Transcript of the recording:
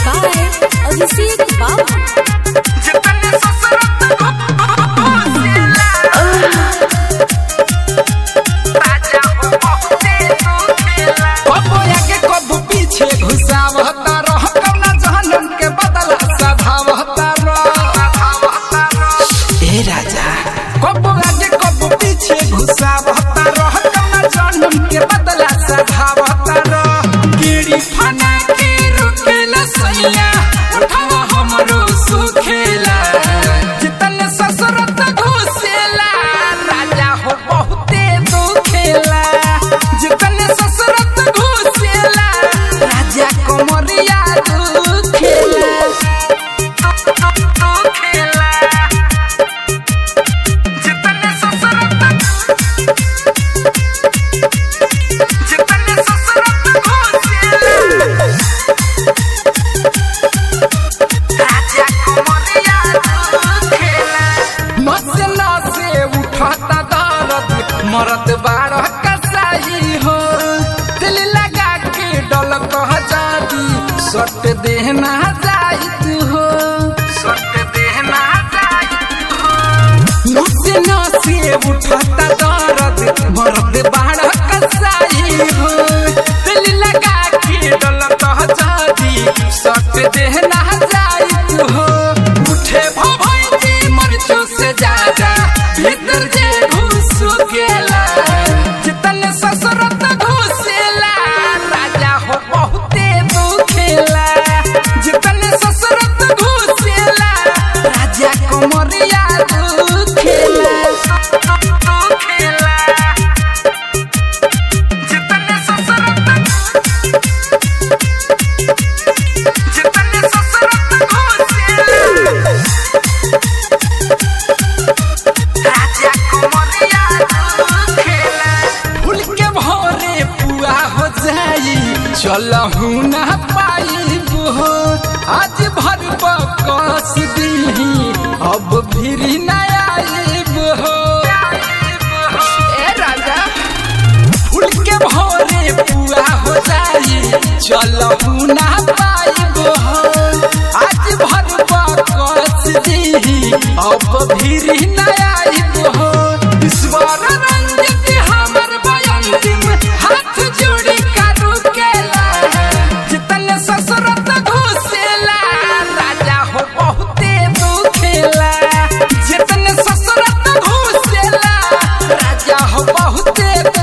by Abhishek Babu. मरद बारह कसाई हो दिल लगा के डल कह जाती सट देना जाइत हो सट देना जाइत हो नसे नसे उठता दर्द मरद बारह कसाई हो दिल लगा के डल कह जाती सट देना जाइत हो उठे भभई मरचो से ज्यादा भीतर जे गेला जितने ससुरत घुसेला राजा हो बहुते दुखेला जितने ससुरत घुसेला राजा कमरिया दुखेला जितने ससुरत घुसेला राजा कमरिया चलहू न पाइब हो आज भर बकस दी अब फिर न आइब हो ए राजा फूल के भोरे पुआ हो जाई चलहू न पाइब हो आज भर बकस दी अब फिर न आइब हो ईश्वर रंजित हमर बयंतिम हाथ जोड़ी बहुते